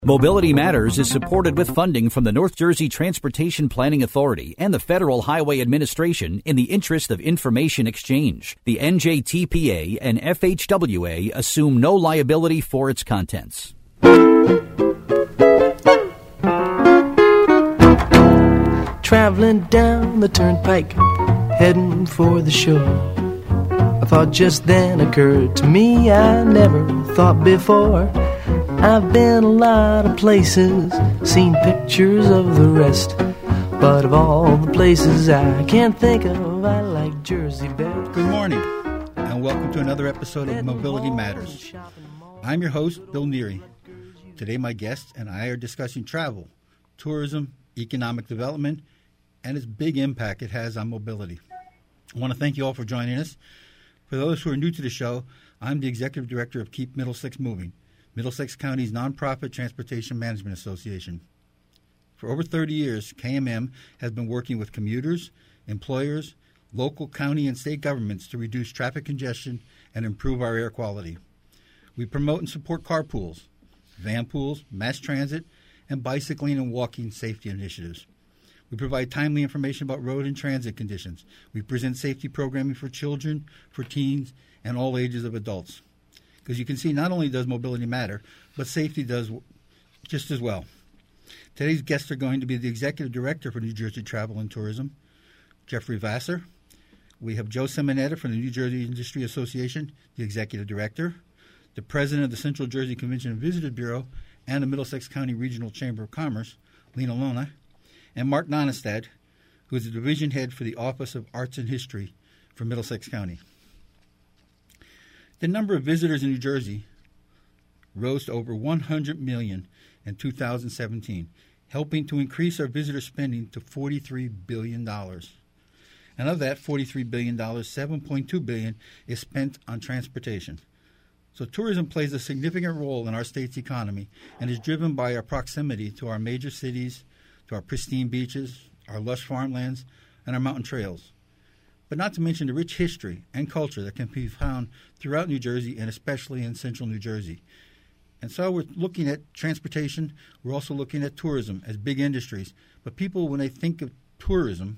Mobility Matters is supported with funding from the North Jersey Transportation Planning Authority and the Federal Highway Administration in the interest of information exchange. The NJTPA and FHWA assume no liability for its contents. Traveling down the turnpike, heading for the shore. A thought just then occurred to me I never thought before. I've been a lot of places, seen pictures of the rest, but of all the places I can't think of, I like Jersey best. Good morning, and welcome to another episode of Mobility Matters. I'm your host, Bill Neary. Today my guest and I are discussing travel, tourism, economic development, and its big impact it has on mobility. I want to thank you all for joining us. For those who are new to the show, I'm the Executive Director of Keep Middlesex Moving, Middlesex County's nonprofit transportation management association. For over 30 years, KMM has been working with commuters, employers, local, county, and state governments to reduce traffic congestion and improve our air quality. We promote and support carpools, van pools, mass transit, and bicycling and walking safety initiatives. We provide timely information about road and transit conditions. We present safety programming for children, for teens, and all ages of adults. Because you can see not only does mobility matter, but safety does just as well. Today's guests are going to be the Executive Director for New Jersey Travel and Tourism, Jeffrey Vassar. We have Joe Simonetta from the New Jersey Industry Association, the Executive Director, the President of the Central Jersey Convention and Visitors Bureau, and the Middlesex County Regional Chamber of Commerce, Lena Lona, and Mark Nonestad, who is the Division Head for the Office of Arts and History for Middlesex County. The number of visitors in New Jersey rose to over 100 million in 2017, helping to increase our visitor spending to $43 billion. And of that $43 billion, $7.2 billion is spent on transportation. So tourism plays a significant role in our state's economy and is driven by our proximity to our major cities, to our pristine beaches, our lush farmlands, and our mountain trails. But not to mention the rich history and culture that can be found throughout New Jersey and especially in central New Jersey. And so we're looking at transportation. We're also looking at tourism as big industries. But people, when they think of tourism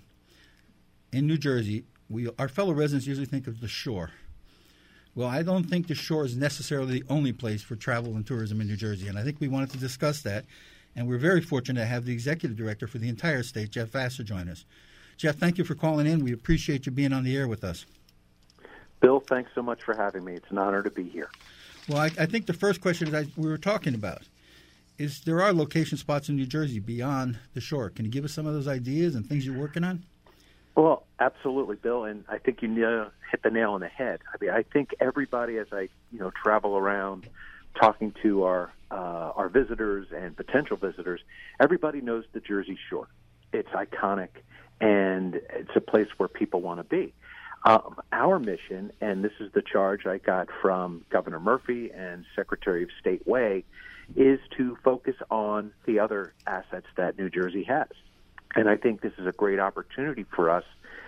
in New Jersey, our fellow residents usually think of the shore. Well, I don't think the shore is necessarily the only place for travel and tourism in New Jersey, and I think we wanted to discuss that. And we're very fortunate to have the Executive Director for the entire state, Jeff Vassar, join us. Jeff, thank you for calling in. We appreciate you being on the air with us. Bill, thanks so much for having me. It's an honor to be here. Well, I think the first question that we were talking about is there are location spots in New Jersey beyond the shore. Can you give us some of those ideas and things you're working on? Well, absolutely, Bill, and I think you hit the nail on the head. I mean, I think everybody, as I travel around talking to our visitors and potential visitors, everybody knows the Jersey Shore. It's iconic, and it's a place where people want to be. Our mission, and this is the charge I got from Governor Murphy and Secretary of State Way, is to focus on the other assets that New Jersey has. And I think this is a great opportunity for us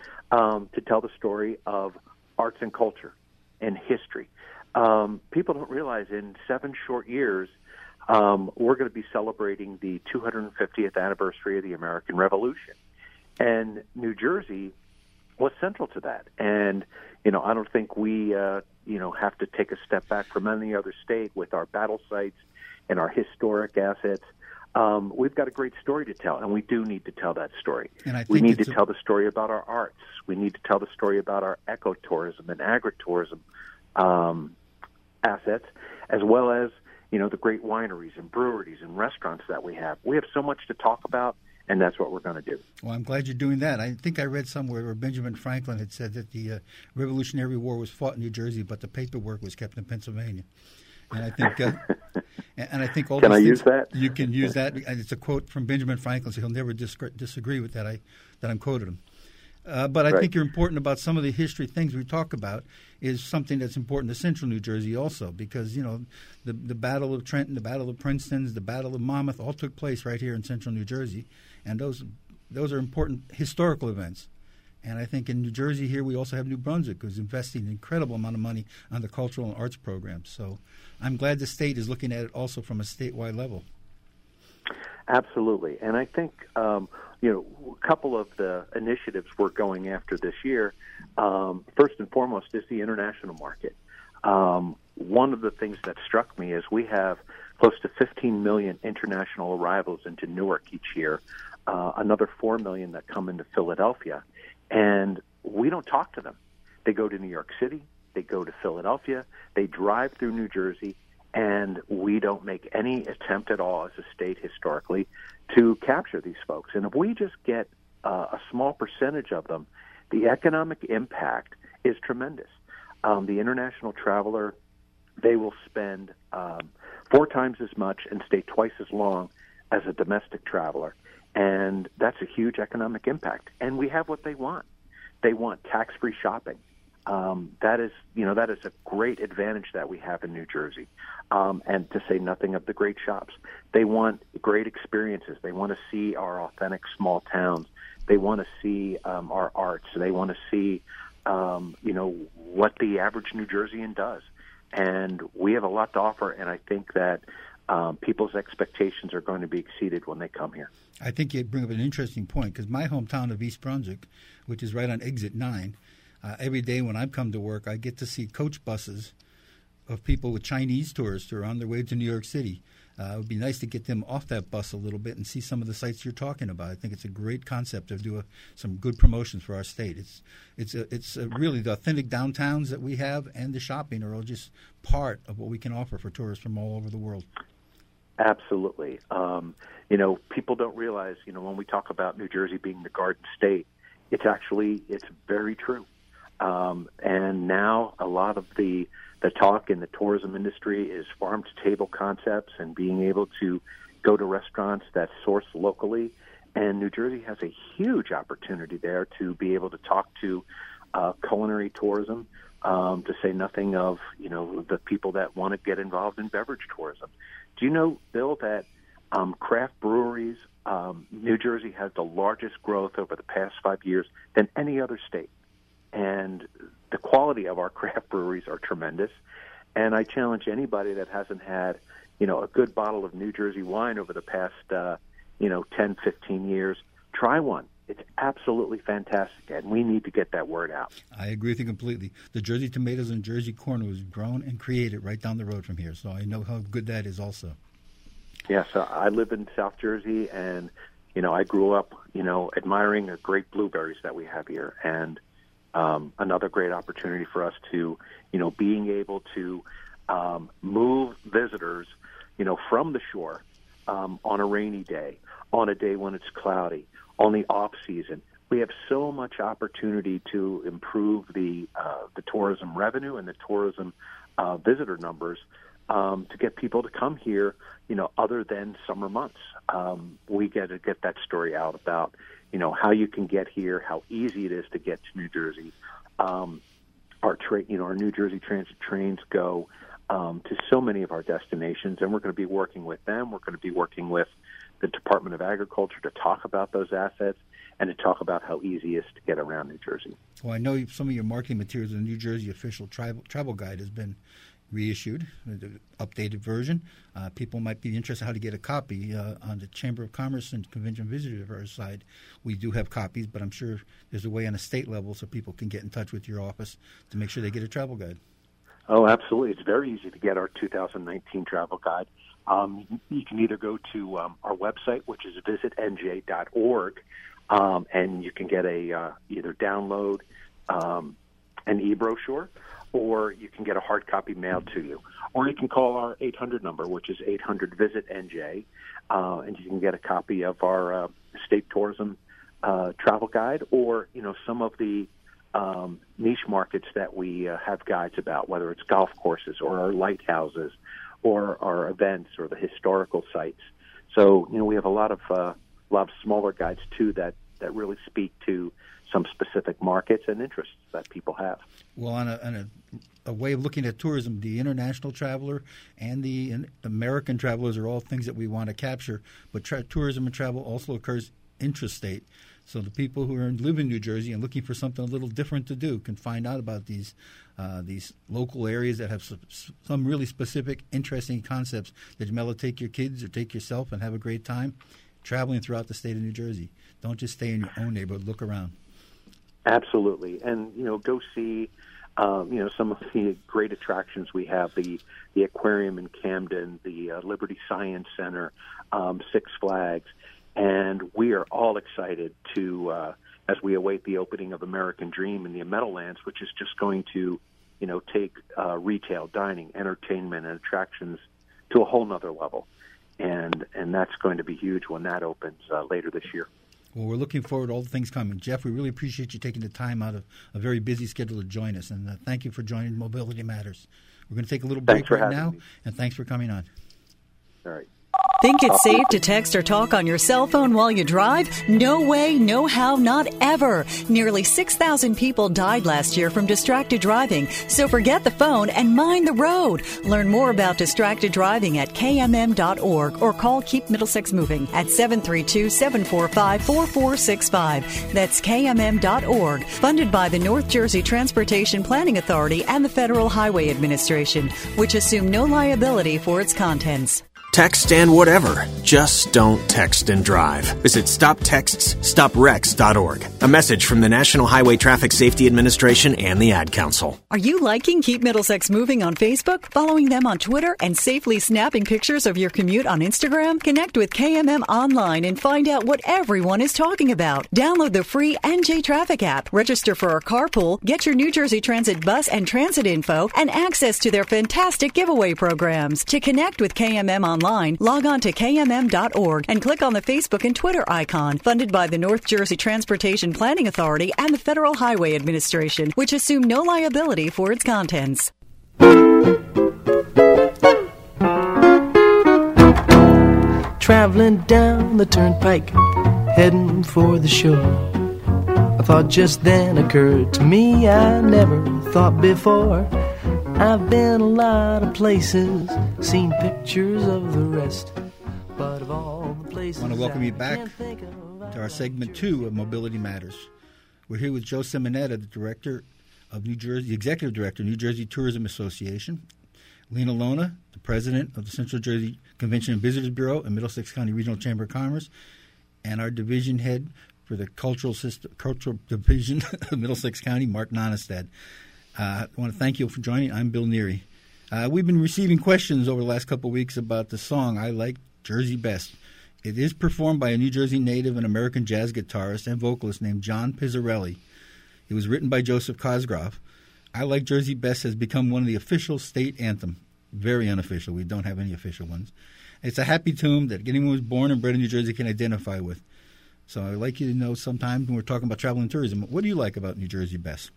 to tell the story of arts and culture and history. People don't realize in 7 short years, we're going to be celebrating the 250th anniversary of the American Revolution. And New Jersey was central to that. And, I don't think we, have to take a step back from any other state with our battle sites and our historic assets. We've got a great story to tell, and we do need to tell that story. We need to tell the story about our arts. We need to tell the story about our ecotourism and agritourism assets, as well as, the great wineries and breweries and restaurants that we have. We have so much to talk about, and that's what we're going to do. Well, I'm glad you're doing that. I think I read somewhere where Benjamin Franklin had said that the Revolutionary War was fought in New Jersey, but the paperwork was kept in Pennsylvania. And I think, all can I use that? You can use that. And it's a quote from Benjamin Franklin, so he'll never disagree with that. That I'm quoted him. But I think you're important about some of the history things we talk about is something that's important to central New Jersey also, because, the Battle of Trenton, the Battle of Princeton, the Battle of Monmouth all took place right here in central New Jersey. And those are important historical events. And I think in New Jersey here we also have New Brunswick, who's investing an incredible amount of money on the cultural and arts programs. So I'm glad the state is looking at it also from a statewide level. Absolutely. And I think, a couple of the initiatives we're going after this year, first and foremost, is the international market. One of the things that struck me is we have close to 15 million international arrivals into Newark each year, another 4 million that come into Philadelphia, and we don't talk to them. They go to New York City, they go to Philadelphia, they drive through New Jersey, and we don't make any attempt at all as a state historically to capture these folks. And if we just get a small percentage of them, the economic impact is tremendous. The international traveler, they will spend 4 times as much and stay twice as long as a domestic traveler. And that's a huge economic impact. And we have what they want. They want tax-free shopping. That is a great advantage that we have in New Jersey. And to say nothing of the great shops. They want great experiences. They want to see our authentic small towns. They want to see our arts. They want to see, what the average New Jerseyan does. And we have a lot to offer, and I think that people's expectations are going to be exceeded when they come here. I think you bring up an interesting point, because my hometown of East Brunswick, which is right on Exit 9, every day when I come to work, I get to see coach buses of people with Chinese tourists who are on their way to New York City. It would be nice to get them off that bus a little bit and see some of the sites you're talking about. I think it's a great concept to do some good promotions for our state. It's really the authentic downtowns that we have and the shopping are all just part of what we can offer for tourists from all over the world. Absolutely. People don't realize, when we talk about New Jersey being the Garden State, it's very true. And now a lot of the talk in the tourism industry is farm-to-table concepts and being able to go to restaurants that source locally. And New Jersey has a huge opportunity there to be able to talk to culinary tourism, to say nothing of, the people that want to get involved in beverage tourism. Do you know, Bill, that craft breweries, New Jersey has the largest growth over the past 5 years than any other state? And the quality of our craft breweries are tremendous. And I challenge anybody that hasn't had, a good bottle of New Jersey wine over the past, 10, 15 years, try one. It's absolutely fantastic, and we need to get that word out. I agree with you completely. The Jersey tomatoes and Jersey corn was grown and created right down the road from here, so I know how good that is also. Yeah, so I live in South Jersey, and, I grew up, admiring the great blueberries that we have here, and another great opportunity for us to, being able to move visitors, from the shore on a rainy day, on a day when it's cloudy, on the off season. We have so much opportunity to improve the tourism revenue and the tourism visitor numbers to get people to come here, other than summer months. We got to get that story out about, how you can get here, how easy it is to get to New Jersey. Our New Jersey Transit trains go to so many of our destinations, and we're going to be working with them. We're going to be working with the Department of Agriculture to talk about those assets and to talk about how easy it is to get around New Jersey. Well, I know some of your marketing materials in the New Jersey Official Travel Guide has been reissued, the updated version. People might be interested in how to get a copy on the Chamber of Commerce and Convention Visitors side. We do have copies, but I'm sure there's a way on a state level so people can get in touch with your office to make sure they get a travel guide. Oh, absolutely. It's very easy to get our 2019 travel guide. You can either go to our website, which is visitnj.org, and you can get either download an e-brochure, or you can get a hard copy mailed to you. Or you can call our 800 number, which is 800-VISIT-NJ, and you can get a copy of our state tourism travel guide, or, some of the niche markets that we have guides about, whether it's golf courses or our lighthouses or our events or the historical sites. So, we have a lot of smaller guides, too, that really speak to some specific markets and interests that people have. Well, on a way of looking at tourism, the international traveler and the American travelers are all things that we want to capture, but tourism and travel also occurs intrastate. So the people who live in New Jersey and looking for something a little different to do can find out about these local areas that have some really specific, interesting concepts that you may take your kids or take yourself and have a great time traveling throughout the state of New Jersey. Don't just stay in your own neighborhood. Look around. Absolutely. And, go see, some of the great attractions we have, the aquarium in Camden, the Liberty Science Center, Six Flags. And we are all excited to, as we await the opening of American Dream in the Meadowlands, which is just going to, take retail, dining, entertainment, and attractions to a whole nother level. And that's going to be huge when that opens later this year. Well, we're looking forward to all the things coming. Jeff, we really appreciate you taking the time out of a very busy schedule to join us. And thank you for joining Mobility Matters. We're going to take a little break right now, and thanks for coming on. All right. Think it's safe to text or talk on your cell phone while you drive? No way, no how, not ever. Nearly 6,000 people died last year from distracted driving. So forget the phone and mind the road. Learn more about distracted driving at kmm.org or call Keep Middlesex Moving at 732-745-4465. That's kmm.org. Funded by the North Jersey Transportation Planning Authority and the Federal Highway Administration, which assume no liability for its contents. Text and whatever. Just don't text and drive. Visit StopTextsStopWrecks.org. A message from the National Highway Traffic Safety Administration and the Ad Council. Are you liking Keep Middlesex Moving on Facebook, following them on Twitter, and safely snapping pictures of your commute on Instagram? Connect with KMM online and find out what everyone is talking about. Download the free NJ Traffic app, register for our carpool, get your New Jersey Transit bus and transit info, and access to their fantastic giveaway programs. To connect with KMM online, log on to kmm.org and click on the Facebook and Twitter icon, funded by the North Jersey Transportation Planning Authority and the Federal Highway Administration, which assume no liability for its contents. Traveling down the turnpike, heading for the shore. A thought just then occurred to me I never thought before. I've been a lot of places, seen pictures of the rest, but of all the places I want to welcome you back to our segment 2 of Mobility Matters. We're here with Joe Simonetta, the director of New Jersey, executive director of New Jersey Tourism Association, Lena Lona, the president of the Central Jersey Convention and Visitors Bureau and Middlesex County Regional Chamber of Commerce, and our division head for the cultural division of Middlesex County, Mark Nonestad. I want to thank you for joining. I'm Bill Neary. We've been receiving questions over the last couple of weeks about the song I Like Jersey Best. It is performed by a New Jersey native and American jazz guitarist and vocalist named John Pizzarelli. It was written by Joseph Cosgrove. I Like Jersey Best has become one of the official state anthem. Very unofficial. We don't have any official ones. It's a happy tune that anyone who was born and bred in New Jersey can identify with. So I'd like you to know sometime when we're talking about travel and tourism, what do you like about New Jersey best?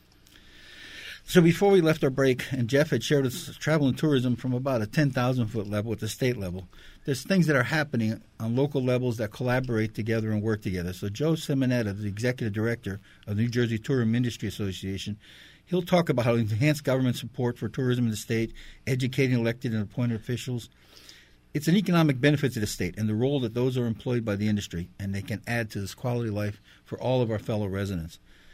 So before we left our break, and Jeff had shared us travel and tourism from about a 10,000-foot level at the state level, there's things that are happening on local levels that collaborate together and work together. So Joe Simonetta, the executive director of the New Jersey Tourism Industry Association, he'll talk about how to enhance government support for tourism in the state, educating elected and appointed officials. It's an economic benefit to the state and the role that those are employed by the industry, and they can add to this quality of life for all of our fellow residents.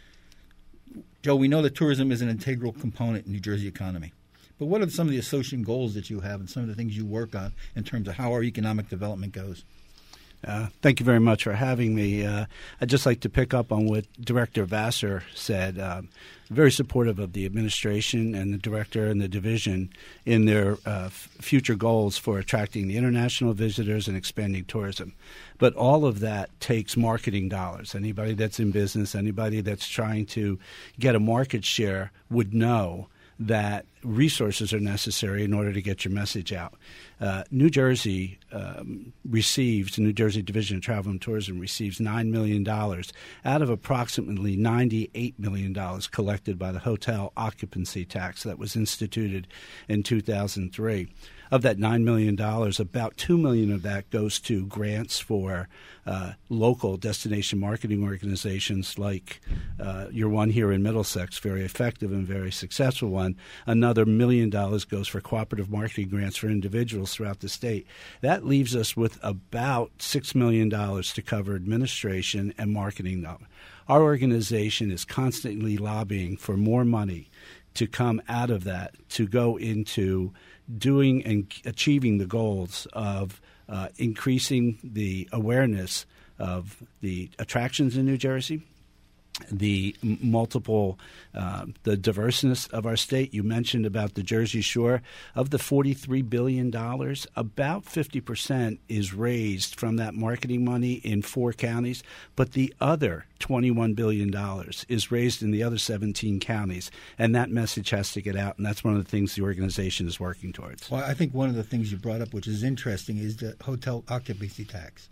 Joe, we know that tourism is an integral component in the New Jersey economy. But what are some of the association goals that you have and some of the things you work on in terms of how our economic development goes? Thank you very much for having me. I'd just like to pick up on what Director Vassar said. Very supportive of the administration and the director and the division in their future goals for attracting the international visitors and expanding tourism. But all of that takes marketing dollars. Anybody that's in business, anybody that's trying to get a market share would know that resources are necessary in order to get your message out. New Jersey receives, the New Jersey Division of Travel and Tourism receives $9 million out of approximately $98 million collected by the hotel occupancy tax that was instituted in 2003. Of that $9 million, about $2 million of that goes to grants for local destination marketing organizations like your one here in Middlesex, very effective and very successful one. Another $1 million goes for cooperative marketing grants for individuals throughout the state. That that leaves us with about $6 million to cover administration and marketing. Our organization is constantly lobbying for more money to come out of that, to go into doing and achieving the goals of increasing the awareness of the attractions in New Jersey, the multiple, the diverseness of our state. You mentioned about the Jersey Shore. Of the $43 billion, about 50% is raised from that marketing money in 4 counties, but the other $21 billion is raised in the other 17 counties, and that message has to get out, and that's one of the things the organization is working towards. Well, I think one of the things you brought up, which is interesting, is the hotel occupancy tax.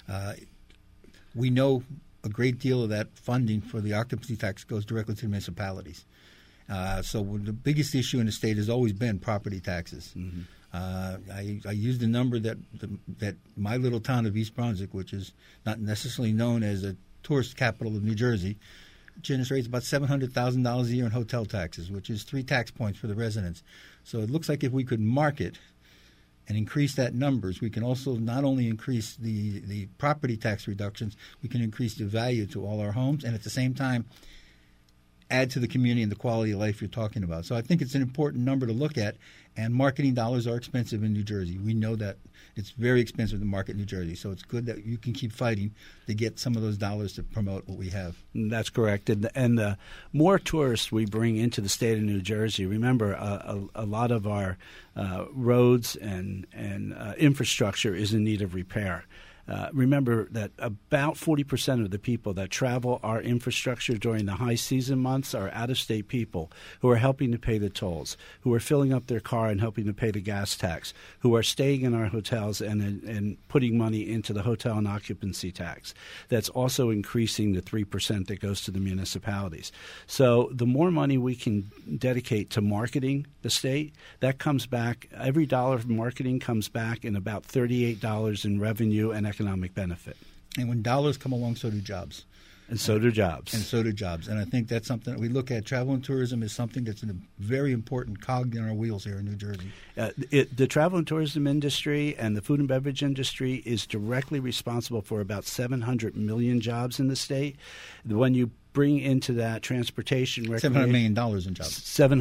We know a great deal of that funding for the occupancy tax goes directly to the municipalities. So the biggest issue in the state has always been property taxes. Mm-hmm. I used the number that my little town of East Brunswick, which is not necessarily known as a tourist capital of New Jersey, generates about $700,000 a year in hotel taxes, which is 3 tax points for the residents. So it looks like if we could market and increase that numbers, we can also not only increase the property tax reductions, we can increase the value to all our homes, and at the same time add to the community and the quality of life you're talking about. So I think it's an important number to look at, and marketing dollars are expensive in New Jersey. We know that it's very expensive to market New Jersey, so it's good that you can keep fighting to get some of those dollars to promote what we have. That's correct. And the more tourists we bring into the state of New Jersey, remember a lot of our roads and infrastructure is in need of repair. Remember that about 40% of the people that travel our infrastructure during the high season months are out-of-state people who are helping to pay the tolls, who are filling up their car and helping to pay the gas tax, who are staying in our hotels and putting money into the hotel and occupancy tax. That's also increasing the 3% that goes to the municipalities. So the more money we can dedicate to marketing the state, that comes back. Every dollar of marketing comes back in about $38 in revenue and economic benefit. And when dollars come along, so do jobs. And so do jobs. And so do jobs. And I think that's something that we look at. Travel and tourism is something that's a very important cog in our wheels here in New Jersey. The travel and tourism industry and the food and beverage industry is directly responsible for about 700 million jobs in the state. When you bring into that transportation, $700 million in jobs.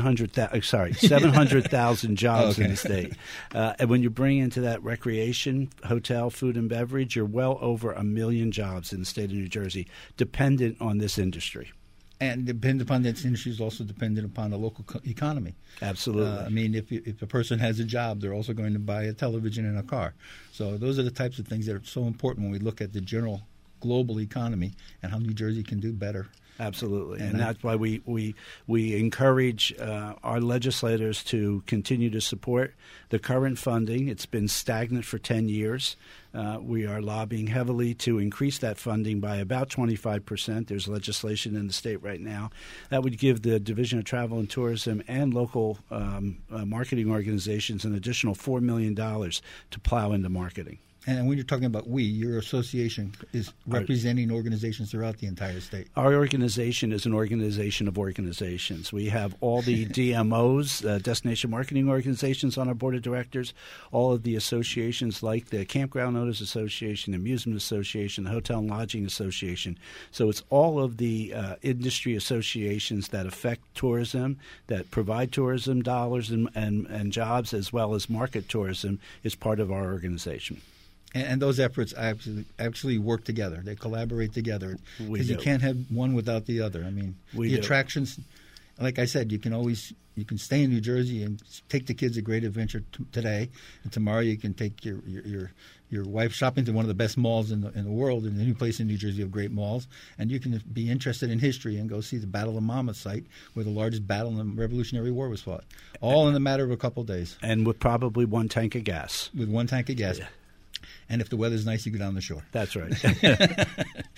700,000 jobs in the state. And when you bring into that recreation, hotel, food and beverage, you're well over 1 million jobs in the state of New Jersey dependent on this industry. And dependent upon that industry is also dependent upon the local economy. Absolutely. I mean, if a person has a job, they're also going to buy a television and a car. So those are the types of things that are so important when we look at the general global economy and how New Jersey can do better. Absolutely, and that's why we encourage our legislators to continue to support the current funding. It's been stagnant for 10 years. We are lobbying heavily to increase that funding by about 25%. There's legislation in the state right now that would give the Division of Travel and Tourism and local marketing organizations an additional $4 million to plow into marketing. And when you're talking about your association is representing organizations throughout the entire state. Our organization is an organization of organizations. We have all the DMOs, Destination Marketing Organizations, on our board of directors, all of the associations like the Campground Owners Association, the Amusement Association, the Hotel and Lodging Association. So it's all of the industry associations that affect tourism, that provide tourism dollars and jobs, as well as market tourism, is part of our organization. And those efforts actually work together. They collaborate together because you can't have one without the other. I mean, the attractions, like I said, you can stay in New Jersey and take the kids a great adventure today, and tomorrow you can take your wife shopping to one of the best malls in the world, and any place in New Jersey of great malls, and you can be interested in history and go see the Battle of Monmouth site where the largest battle in the Revolutionary War was fought, all in a matter of a couple of days. And with probably one tank of gas. With one tank of gas. Yeah. And if the weather's nice, you go down the shore. That's right.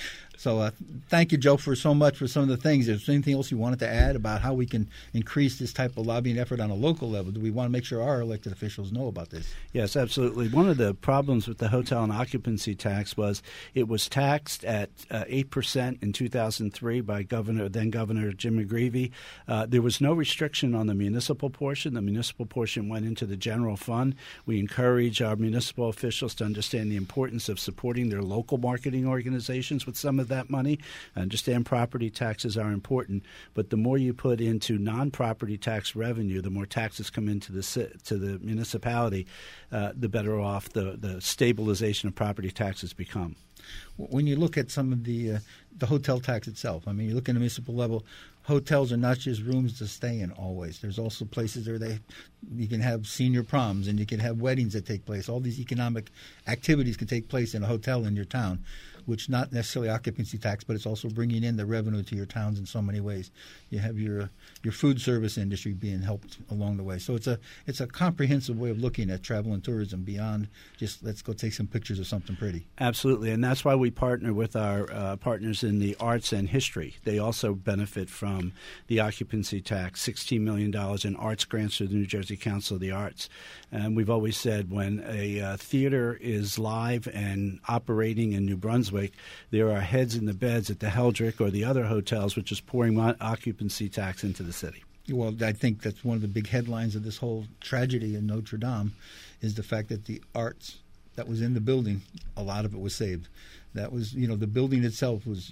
So thank you, Joe, for so much for some of the things. Is there anything else you wanted to add about how we can increase this type of lobbying effort on a local level? Do we want to make sure our elected officials know about this? Yes, absolutely. One of the problems with the hotel and occupancy tax was it was taxed at 8% in 2003 by then Governor Jim McGreevey. There was no restriction on the municipal portion. The municipal portion went into the general fund. We encourage our municipal officials to understand the importance of supporting their local marketing organizations with some of that money. Understand property taxes are important, but the more you put into non-property tax revenue, the more taxes come into the municipality, the better off the stabilization of property taxes become. When you look at some of the hotel tax itself, I mean, you look at the municipal level, hotels are not just rooms to stay in always. There's also places where you can have senior proms and you can have weddings that take place. All these economic activities can take place in a hotel in your town, which not necessarily occupancy tax, but it's also bringing in the revenue to your towns in so many ways. You have your food service industry being helped along the way. So it's a comprehensive way of looking at travel and tourism beyond just let's go take some pictures of something pretty. Absolutely, and that's why we partner with our partners in the arts and history. They also benefit from the occupancy tax, $16 million in arts grants through the New Jersey Council of the Arts. And we've always said when a theater is live and operating in New Brunswick, there are heads in the beds at the Heldrick or the other hotels, which is pouring occupancy tax into the city. Well, I think that's one of the big headlines of this whole tragedy in Notre Dame is the fact that the arts that was in the building, a lot of it was saved. That was, the building itself was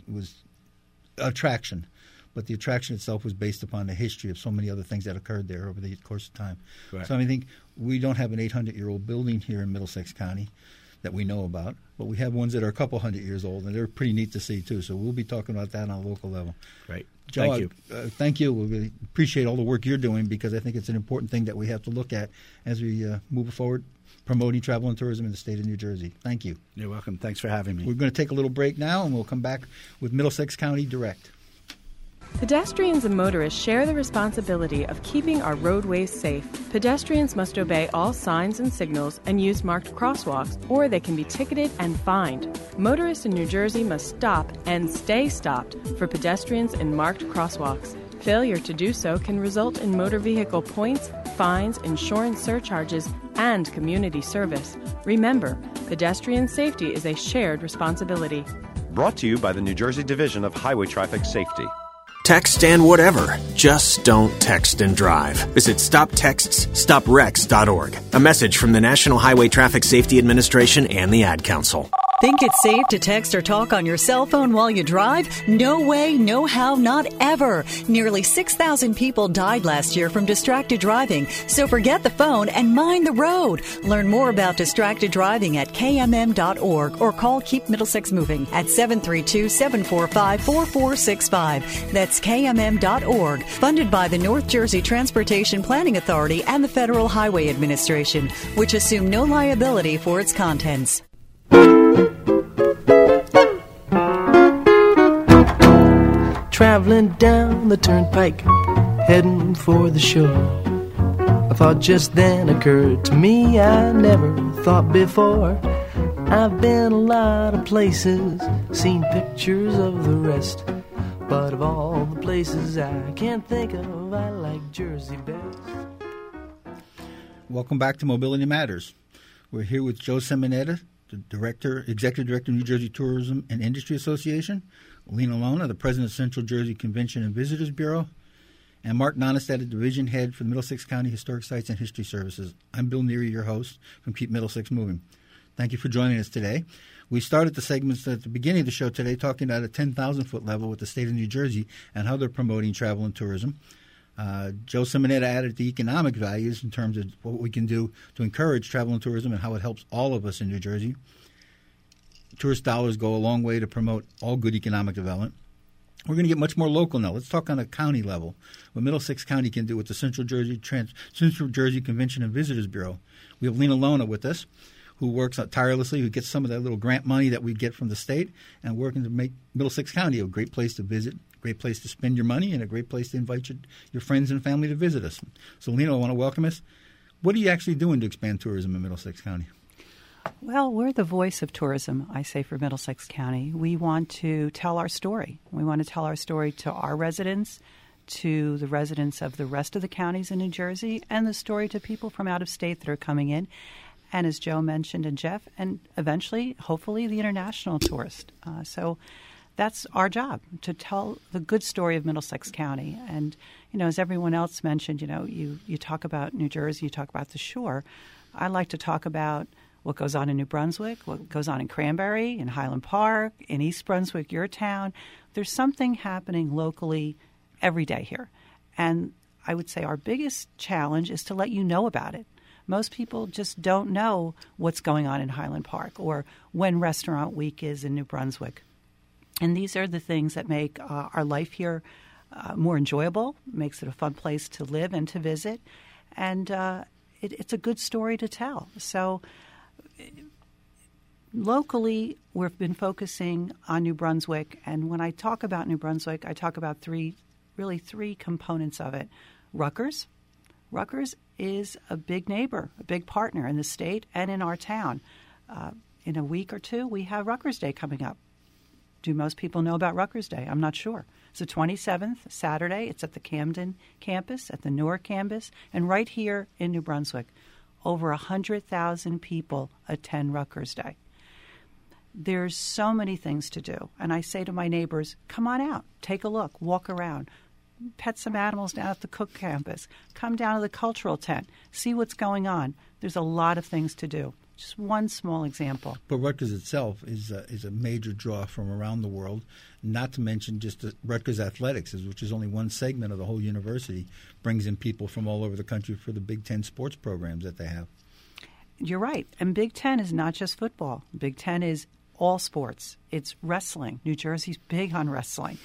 attraction, but the attraction itself was based upon the history of so many other things that occurred there over the course of time. Correct. So I think we don't have an 800-year-old building here in Middlesex County that we know about, but we have ones that are a couple hundred years old, and they're pretty neat to see, too. So we'll be talking about that on a local level. Right. Joe, thank you. Thank you. We really appreciate all the work you're doing because I think it's an important thing that we have to look at as we move forward, promoting travel and tourism in the state of New Jersey. Thank you. You're welcome. Thanks for having me. We're going to take a little break now, and we'll come back with Middlesex County Direct. Pedestrians and motorists share the responsibility of keeping our roadways safe. Pedestrians must obey all signs and signals and use marked crosswalks, or they can be ticketed and fined. Motorists in New Jersey must stop and stay stopped for pedestrians in marked crosswalks. Failure to do so can result in motor vehicle points, fines, insurance surcharges, and community service. Remember, pedestrian safety is a shared responsibility. Brought to you by the New Jersey Division of Highway Traffic Safety. Text and whatever. Just don't text and drive. Visit StopTextsStopWrecks.org. A message from the National Highway Traffic Safety Administration and the Ad Council. Think it's safe to text or talk on your cell phone while you drive? No way, no how, not ever. Nearly 6,000 people died last year from distracted driving. So forget the phone and mind the road. Learn more about distracted driving at kmm.org or call Keep Middlesex Moving at 732-745-4465. That's kmm.org. Funded by the North Jersey Transportation Planning Authority and the Federal Highway Administration, which assume no liability for its contents. Traveling down the turnpike, heading for the shore. A thought just then occurred to me I never thought before. I've been a lot of places, seen pictures of the rest, but of all the places I can't think of, I like Jersey best. Welcome back to Mobility Matters. We're here with Joe Simonetta, the Executive Director of New Jersey Tourism and Industry Association, Lena Lona, the President of Central Jersey Convention and Visitors Bureau, and Mark Nonestad, the Division Head for the Middlesex County Historic Sites and History Services. I'm Bill Neary, your host from Keep Middlesex Moving. Thank you for joining us today. We started the segments at the beginning of the show today talking about a 10,000-foot level with the state of New Jersey and how they're promoting travel and tourism. Joe Simonetta added the economic values in terms of what we can do to encourage travel and tourism and how it helps all of us in New Jersey. Tourist dollars go a long way to promote all good economic development. We're going to get much more local now. Let's talk on a county level. What Middlesex County can do with the Central Jersey Convention and Visitors Bureau. We have Lena Lona with us, who works tirelessly, who gets some of that little grant money that we get from the state, and working to make Middlesex County a great place to visit, a great place to spend your money, and a great place to invite your friends and family to visit us. So, Lena, I want to welcome us. What are you actually doing to expand tourism in Middlesex County? Well, we're the voice of tourism, I say, for Middlesex County. We want to tell our story. We want to tell our story to our residents, to the residents of the rest of the counties in New Jersey, and the story to people from out of state that are coming in. And as Joe mentioned, and Jeff, and eventually, hopefully, the international tourist. So that's our job, to tell the good story of Middlesex County. And, as everyone else mentioned, you talk about New Jersey, you talk about the shore. I like to talk about what goes on in New Brunswick, what goes on in Cranberry, in Highland Park, in East Brunswick, your town. There's something happening locally every day here. And I would say our biggest challenge is to let you know about it. Most people just don't know what's going on in Highland Park or when Restaurant Week is in New Brunswick. And these are the things that make our life here more enjoyable, makes it a fun place to live and to visit. And it's a good story to tell. So locally, we've been focusing on New Brunswick. And when I talk about New Brunswick, I talk about three components of it. Rutgers. Rutgers is a big neighbor, a big partner in the state and in our town. In a week or two, we have Rutgers Day coming up. Do most people know about Rutgers Day? I'm not sure. It's the 27th, Saturday. It's at the Camden campus, at the Newark campus, and right here in New Brunswick. Over 100,000 people attend Rutgers Day. There's so many things to do. And I say to my neighbors, come on out, take a look, walk around, pet some animals down at the Cook campus, come down to the cultural tent, see what's going on. There's a lot of things to do. Just one small example. But Rutgers itself is a major draw from around the world, not to mention just the Rutgers Athletics, which is only one segment of the whole university, brings in people from all over the country for the Big Ten sports programs that they have. You're right. And Big Ten is not just football. Big Ten is all sports. It's wrestling. New Jersey's big on wrestling.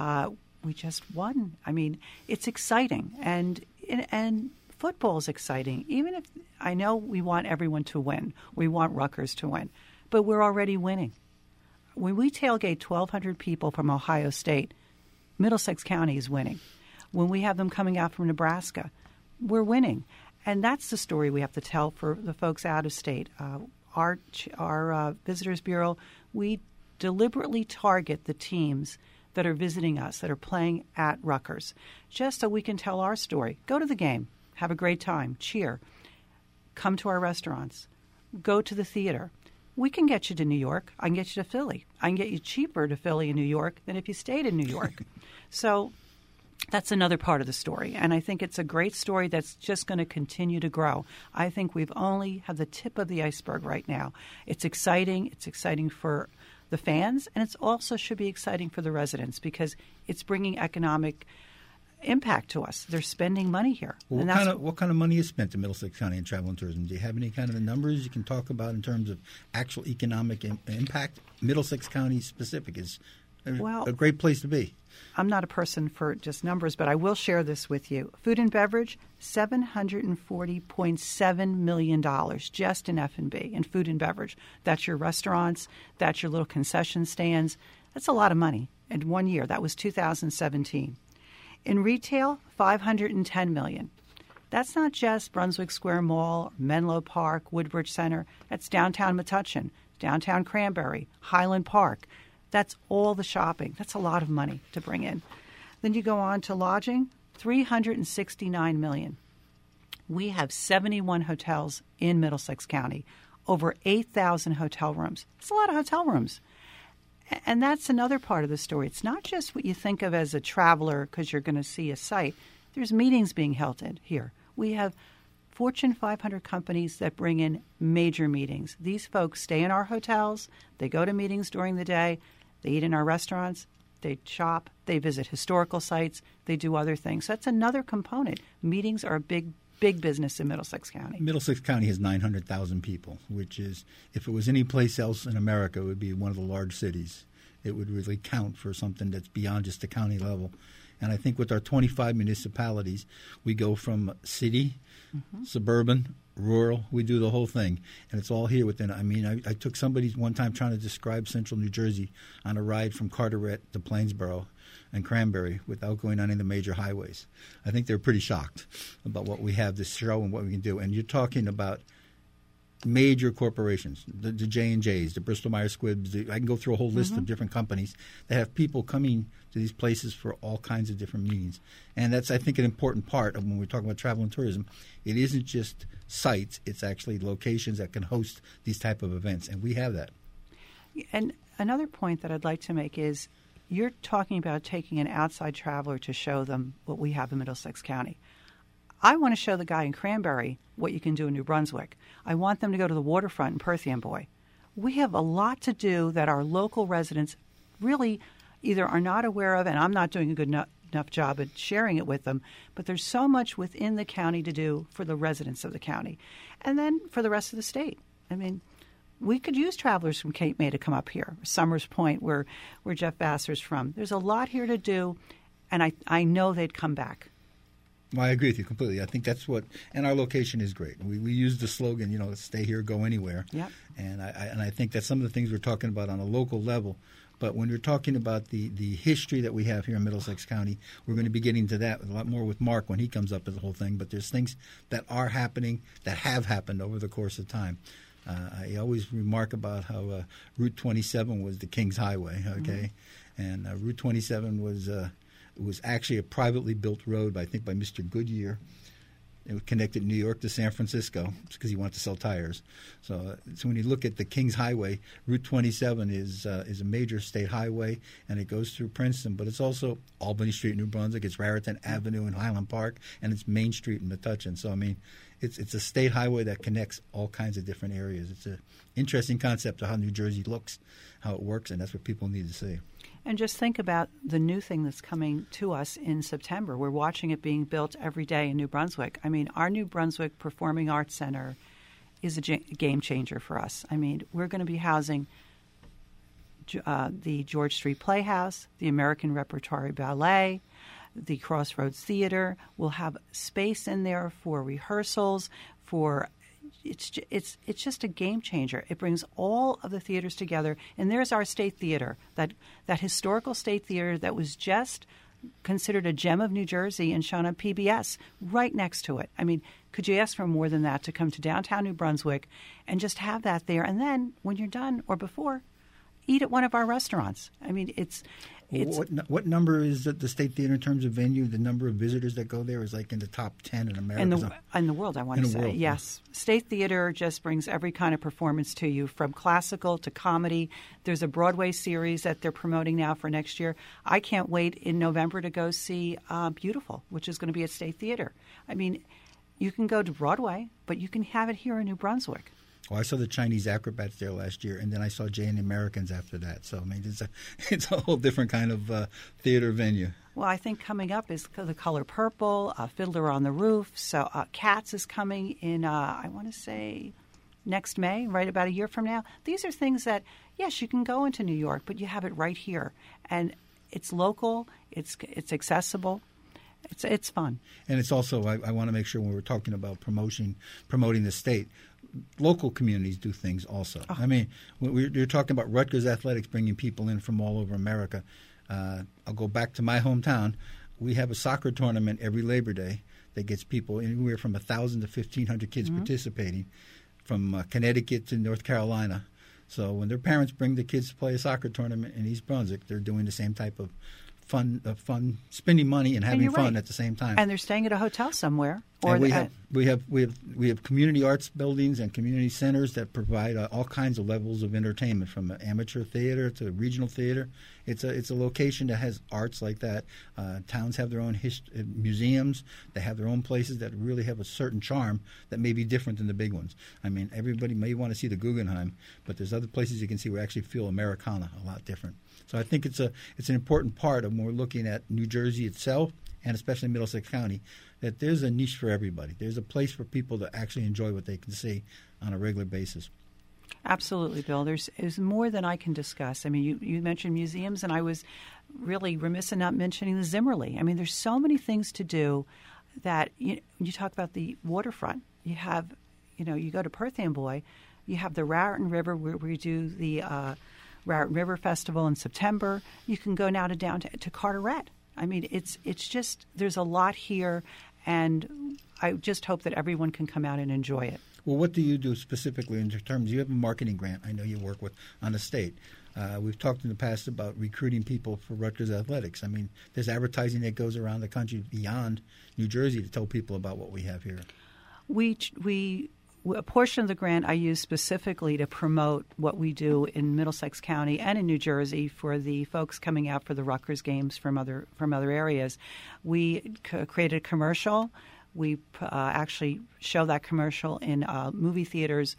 We just won. I mean, it's exciting. And football is exciting. Even if I know we want everyone to win. We want Rutgers to win. But we're already winning. When we tailgate 1,200 people from Ohio State, Middlesex County is winning. When we have them coming out from Nebraska, we're winning. And that's the story we have to tell for the folks out of state. Our Visitors Bureau, we deliberately target the teams that are visiting us, that are playing at Rutgers, just so we can tell our story. Go to the game. Have a great time. Cheer. Come to our restaurants. Go to the theater. We can get you to New York. I can get you to Philly. I can get you cheaper to Philly and New York than if you stayed in New York. So that's another part of the story. And I think it's a great story that's just going to continue to grow. I think we've only have the tip of the iceberg right now. It's exciting. It's exciting for the fans, and it also should be exciting for the residents because it's bringing economic impact to us. They're spending money here. Well, what kind of money is spent in Middlesex County in travel and tourism? Do you have any kind of numbers you can talk about in terms of actual economic impact? Middlesex County specific is a great place to be. I'm not a person for just numbers, but I will share this with you. Food and beverage, $740.7 million just in F&B, in food and beverage. That's your restaurants. That's your little concession stands. That's a lot of money in 1 year. That was 2017. In retail, $510 million. That's not just Brunswick Square Mall, Menlo Park, Woodbridge Center. That's downtown Metuchen, downtown Cranberry, Highland Park. That's all the shopping. That's a lot of money to bring in. Then you go on to lodging, $369 million. We have 71 hotels in Middlesex County, over 8,000 hotel rooms. It's a lot of hotel rooms. And that's another part of the story. It's not just what you think of as a traveler because you're going to see a site. There's meetings being held here. We have Fortune 500 companies that bring in major meetings. These folks stay in our hotels. They go to meetings during the day. They eat in our restaurants. They shop. They visit historical sites. They do other things. So that's another component. Meetings are a big business in Middlesex County. Middlesex County has 900,000 people, which is, if it was any place else in America, it would be one of the large cities. It would really count for something that's beyond just the county level. And I think with our 25 municipalities, we go from city, suburban, rural. We do the whole thing. And it's all here within. I mean, I took somebody one time trying to describe central New Jersey on a ride from Carteret to Plainsboro and Cranberry without going on any of the major highways. I think they're pretty shocked about what we have to show and what we can do. And you're talking about major corporations, the J&Js, the Bristol-Myers Squibbs. I can go through a whole list of different companies that have people coming to these places for all kinds of different means. And that's, I think, an important part of when we're talking about travel and tourism. It isn't just sites. It's actually locations that can host these type of events, and we have that. And another point that I'd like to make is you're talking about taking an outside traveler to show them what we have in Middlesex County. I want to show the guy in Cranberry what you can do in New Brunswick. I want them to go to the waterfront in Perth Amboy. We have a lot to do that our local residents really either are not aware of, and I'm not doing a good enough job at sharing it with them, but there's so much within the county to do for the residents of the county. And then for the rest of the state. I mean, we could use travelers from Cape May to come up here, Summers Point, where Jeff Vassar's from. There's a lot here to do, and I know they'd come back. Well, I agree with you completely. I think that's what, and our location is great. We use the slogan, stay here, go anywhere. Yep. And I think that's some of the things we're talking about on a local level. But when we're talking about the history that we have here in Middlesex County, we're going to be getting to that a lot more with Mark when he comes up with the whole thing. But there's things that are happening that have happened over the course of time. I always remark about how Route 27 was the King's Highway, okay? And Route 27 was actually a privately built road, I think, by Mr. Goodyear. It connected New York to San Francisco because he wanted to sell tires. So when you look at the King's Highway, Route 27 is a major state highway, and it goes through Princeton. But it's also Albany Street in New Brunswick. It's Raritan Avenue in Highland Park, and it's Main Street in Metuchen. So, I mean, it's a state highway that connects all kinds of different areas. It's an interesting concept of how New Jersey looks, how it works, and that's what people need to see. And just think about the new thing that's coming to us in September. We're watching it being built every day in New Brunswick. I mean, our New Brunswick Performing Arts Center is a game changer for us. I mean, we're going to be housing the George Street Playhouse, the American Repertory Ballet, the Crossroads Theater. We'll have space in there for rehearsals, for it's just a game changer. It brings all of the theaters together, and there's our state theater, that historical state theater that was just considered a gem of New Jersey and shown on PBS right next to it. I mean, could you ask for more than that to come to downtown New Brunswick and just have that there? And then when you're done or before, eat at one of our restaurants. I mean, it's what number is the State Theater in terms of venue? The number of visitors that go there is like in the top 10 in America. In the world, I want to say. Yes. State Theater just brings every kind of performance to you, from classical to comedy. There's a Broadway series that they're promoting now for next year. I can't wait in November to go see Beautiful, which is going to be at State Theater. I mean, you can go to Broadway, but you can have it here in New Brunswick. Well, I saw the Chinese acrobats there last year, and then I saw Jay and the Americans after that. So, I mean, it's a whole different kind of theater venue. Well, I think coming up is The Color Purple, Fiddler on the Roof. So Cats is coming in, I want to say, next May, right about a year from now. These are things that, yes, you can go into New York, but you have it right here. And it's local, it's accessible. It's fun. And it's also, I want to make sure when we're talking about promoting the state, local communities do things also. I mean, you're talking about Rutgers Athletics bringing people in from all over America. I'll go back to my hometown. We have a soccer tournament every Labor Day that gets people anywhere from 1,000 to 1,500 kids participating from Connecticut to North Carolina. So when their parents bring the kids to play a soccer tournament in East Brunswick, they're doing the same type of fun, spending money and having fun at the same time. And they're staying at a hotel somewhere. Or and we have community arts buildings and community centers that provide all kinds of levels of entertainment, from amateur theater to regional theater. It's a location that has arts like that. Towns have their own museums. They have their own places that really have a certain charm that may be different than the big ones. I mean, everybody may want to see the Guggenheim, but there's other places you can see where actually feel Americana a lot different. So I think it's an important part of when we're looking at New Jersey itself, and especially Middlesex County, that there's a niche for everybody. There's a place for people to actually enjoy what they can see on a regular basis. Absolutely, Bill. There's more than I can discuss. I mean, you mentioned museums, and I was really remiss in not mentioning the Zimmerly. I mean, there's so many things to do that you talk about the waterfront. You have, you go to Perth Amboy, you have the Raritan River where we do the Raritan River Festival in September. You can go now down to Carteret. I mean, it's just, there's a lot here, and I just hope that everyone can come out and enjoy it. Well, what do you do specifically in terms? You have a marketing grant. I know you work with on the state. We've talked in the past about recruiting people for Rutgers Athletics. I mean, there's advertising that goes around the country beyond New Jersey to tell people about what we have here. A portion of the grant I use specifically to promote what we do in Middlesex County and in New Jersey for the folks coming out for the Rutgers games from other areas. We created a commercial. We actually show that commercial in movie theaters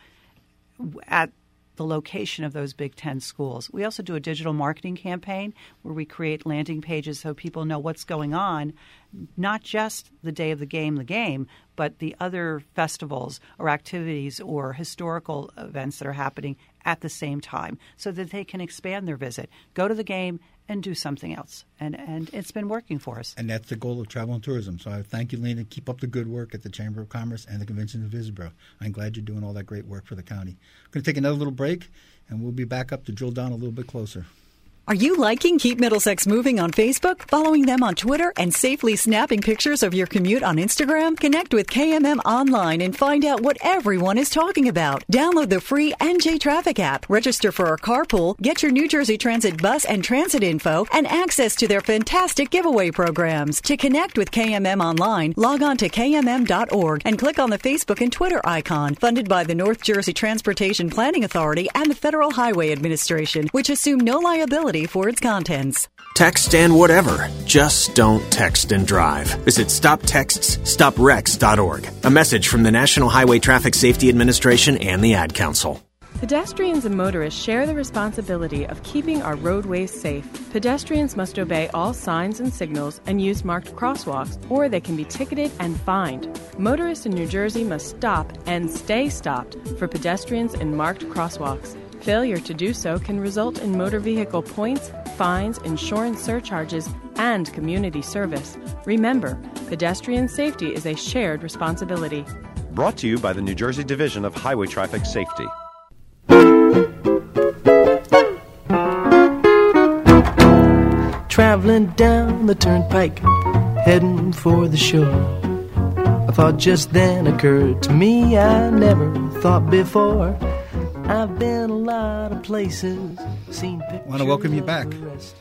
at the location of those Big Ten schools. We also do a digital marketing campaign where we create landing pages so people know what's going on, not just the day of the game, but the other festivals or activities or historical events that are happening at the same time so that they can expand their visit, go to the game, and do something else. And it's been working for us. And that's the goal of travel and tourism. So I thank you, Lena. Keep up the good work at the Chamber of Commerce and the Convention of Visitors Bureau. I'm glad you're doing all that great work for the county. We're going to take another little break, and we'll be back up to drill down a little bit closer. Are you liking Keep Middlesex Moving on Facebook, following them on Twitter, and safely snapping pictures of your commute on Instagram? Connect with KMM online and find out what everyone is talking about. Download the free NJ Traffic app, register for our carpool, get your New Jersey Transit bus and transit info, and access to their fantastic giveaway programs. To connect with KMM online, log on to kmm.org and click on the Facebook and Twitter icon, funded by the North Jersey Transportation Planning Authority and the Federal Highway Administration, which assume no liability for its contents. Text and whatever. Just don't text and drive. Visit StopTextsStopWrecks.org. A message from the National Highway Traffic Safety Administration and the Ad Council. Pedestrians and motorists share the responsibility of keeping our roadways safe. Pedestrians must obey all signs and signals and use marked crosswalks, or they can be ticketed and fined. Motorists in New Jersey must stop and stay stopped for pedestrians in marked crosswalks. Failure to do so can result in motor vehicle points, fines, insurance surcharges, and community service. Remember, pedestrian safety is a shared responsibility. Brought to you by the New Jersey Division of Highway Traffic Safety. Traveling down the turnpike, heading for the shore. A thought just then occurred to me I never thought before. I've been a lot of places, seen pictures. I want to welcome you back.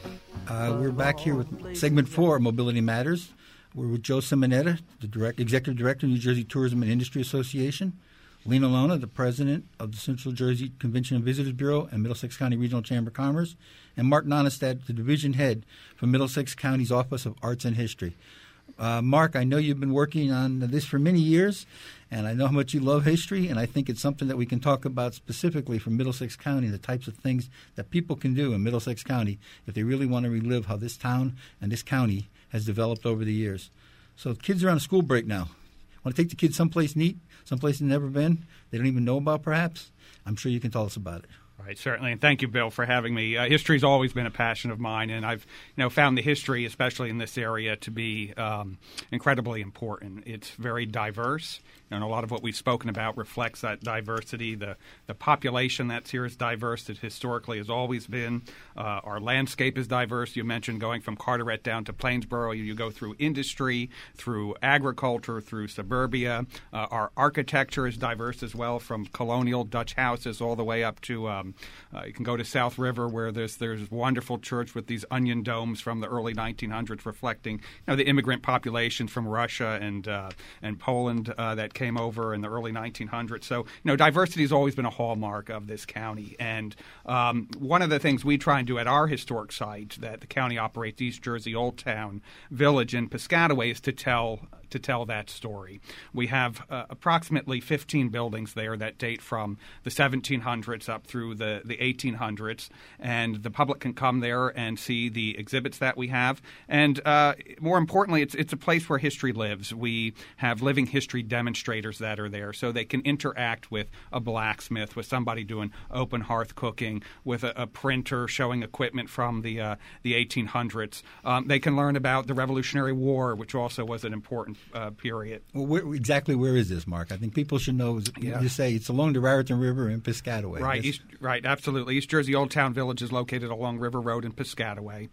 We're back here with segment 4 of Mobility Matters. We're with Joe Simonetta, the Executive Director of New Jersey Tourism and Industry Association, Lena Lona, the President of the Central Jersey Convention and Visitors Bureau and Middlesex County Regional Chamber of Commerce, and Mark Nonestad, the Division Head for Middlesex County's Office of Arts and History. Mark, I know you've been working on this for many years, and I know how much you love history, and I think it's something that we can talk about specifically for Middlesex County, the types of things that people can do in Middlesex County if they really want to relive how this town and this county has developed over the years. So kids are on a school break now. Want to take the kids someplace neat, someplace they've never been, they don't even know about perhaps? I'm sure you can tell us about it. Right, certainly, and thank you, Bill, for having me. History's always been a passion of mine, and I've found the history, especially in this area, to be incredibly important. It's very diverse, and a lot of what we've spoken about reflects that diversity. The population that's here is diverse. It historically has always been. Our landscape is diverse. You mentioned going from Carteret down to Plainsboro. You go through industry, through agriculture, through suburbia. Our architecture is diverse as well, from colonial Dutch houses all the way up to you can go to South River, where there's wonderful church with these onion domes from the early 1900s, reflecting the immigrant populations from Russia and Poland that came over in the early 1900s. So diversity has always been a hallmark of this county. And one of the things we try and do at our historic site that the county operates, East Jersey Old Town Village in Piscataway, is to tell that story. We have approximately 15 buildings there that date from the 1700s up through the 1800s, and the public can come there and see the exhibits that we have. And more importantly, it's a place where history lives. We have living history demonstrators that are there, so they can interact with a blacksmith, with somebody doing open hearth cooking, with a printer showing equipment from the 1800s. They can learn about the Revolutionary War, which also was an important period. Well, exactly where is this, Mark? I think people should know. You say it's along the Raritan River in Piscataway. Right, right, absolutely. East Jersey Old Town Village is located along River Road in Piscataway.